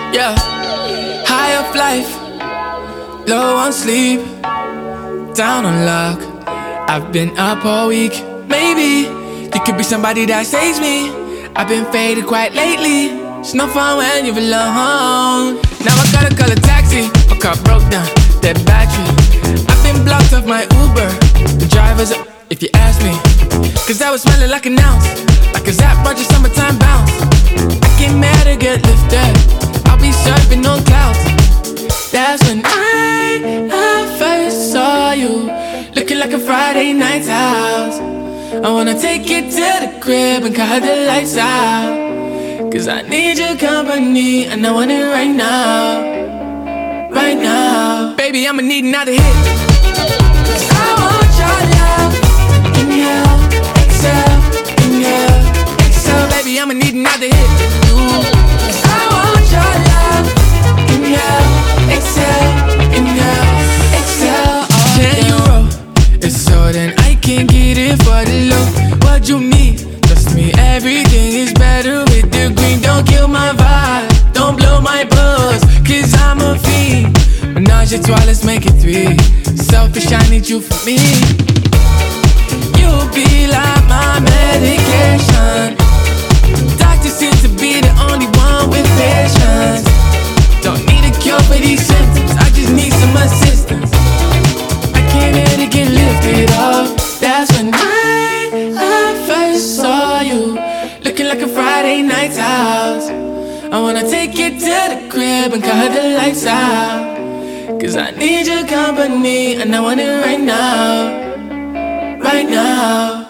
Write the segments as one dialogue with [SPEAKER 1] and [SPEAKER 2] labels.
[SPEAKER 1] Yeah, high up life, low on sleep, down on luck. I've been up all week. Maybe you could be somebody that saves me. I've been faded quite lately. It's no fun when you're alone. Now I gotta call a taxi. My car broke down, dead battery. I've been blocked off my Uber. The driver's up, if you ask me. Cause I was smelling like an ounce, like a Zap Roger summertime bounce. I get mad to get lifted. I'll be surfing on clouds. That's when I first saw you, looking like a Friday night's house. I wanna take you to the crib and cut the lights out. Cause I need your company and I want it right now. Right now. Baby, I'ma need another hit. I want your love. Inhale, exhale, inhale, exhale. Baby, I'ma need another hit. I want your love. Inhale, exhale, inhale, exhale. Can you roll? It's so then I can get it for the low. What you need? Trust me, everything is better with the green. Don't kill my vibe, don't blow my buzz, cause I'm a fiend. Menage a trois, let's make it three. Selfish, I need you for me. You'll be like my medication. Doctor seems to be the only one with patience. Don't need a cure for these symptoms, I just need some assistance. I can't let it get lifted up. That's when I first saw you, looking like a Friday night's house. I wanna take you to the crib and cut the lights out. Cause I need your company and I want it right now. Right now.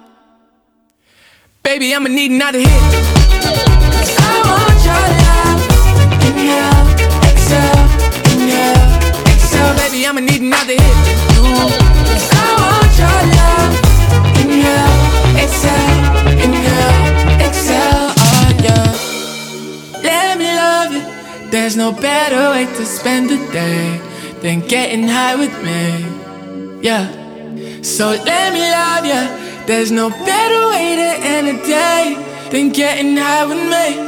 [SPEAKER 1] Baby, I'ma need another hit. I want your love. Inhale, exhale, inhale, exhale. Baby, I'ma need another hit. I want your love. Inhale, exhale, inhale, exhale. Oh yeah. Let me love you. There's no better way to spend the day than getting high with me. Yeah. So let me love you. There's no better way to end a day than getting high with me.